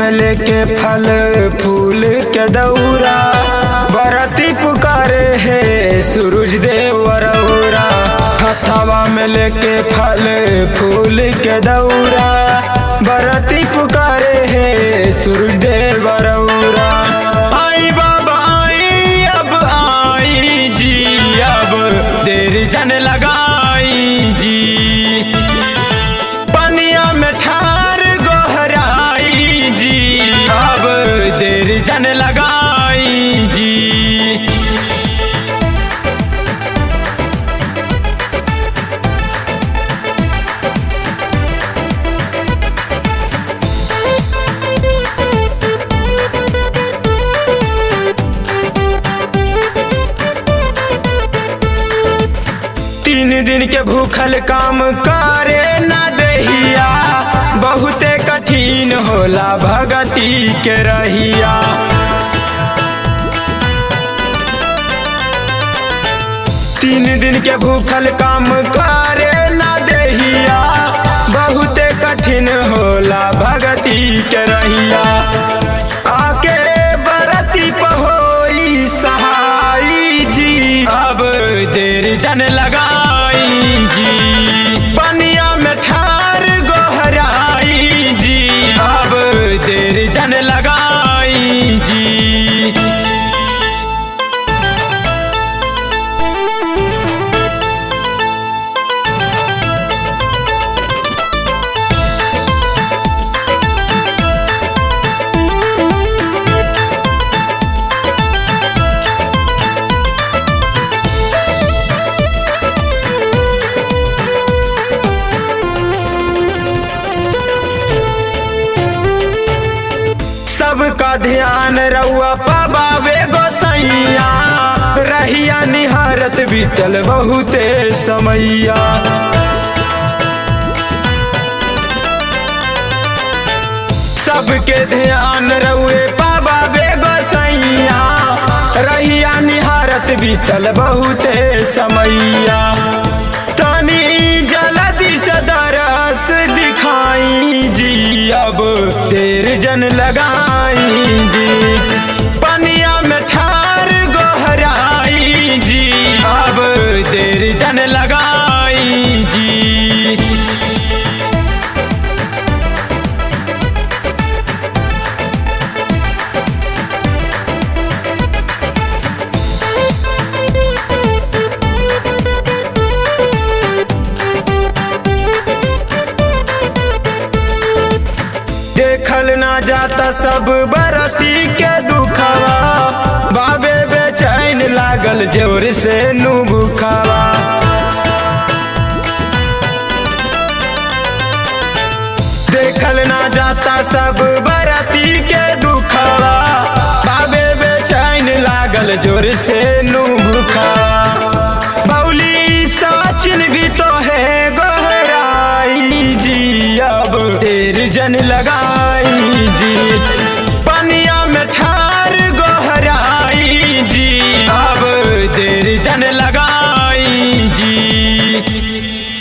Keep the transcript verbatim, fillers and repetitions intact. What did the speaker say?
में लेके फल फूल के दौरा, बरती पुकारे है सूरज देव रौरा। हथवा में लेके फल फूल के दौरा, बरती पुकारे है सूरज देव रौरा। आई बाबा आई अब आई जी, अब देर जन लगाई जी। पनिया में ठार गोहराई जी, अब देर जन लगाई जी। तीन दिन के भूखल काम करे न देहिया, बहुते कठिन होला भगती के रहिया। तीन दिन के भूखल काम करे न देहिया, बहुते कठिन होला भगती के रहिया। आके बरती पहोई सहाई जी, अब देर जन लगाई जी। पनिया में ठार गोहराई जी, अब देर जन लगाई जी। सबका ध्यान रउआ पबावे गोसैया, रहिया निहारत बीतल बहुते समैया। सबके ध्यान रउए पबावे गोसैया, रहिया निहारत बीतल बहुते समैया। तनी जल्दी से दरस दिखाई जी, अब देर जन लगाई जी। पनिया में ठार गोहराई जी, अब देर जन लगाई जी। देखल ना जाता सब बरती के दुखवा, बाबे बेचैन लागल जोर से नु भूखवा। देखल ना जाता सब बरती के दुखवा, बाबे बेचैन लागल जोर से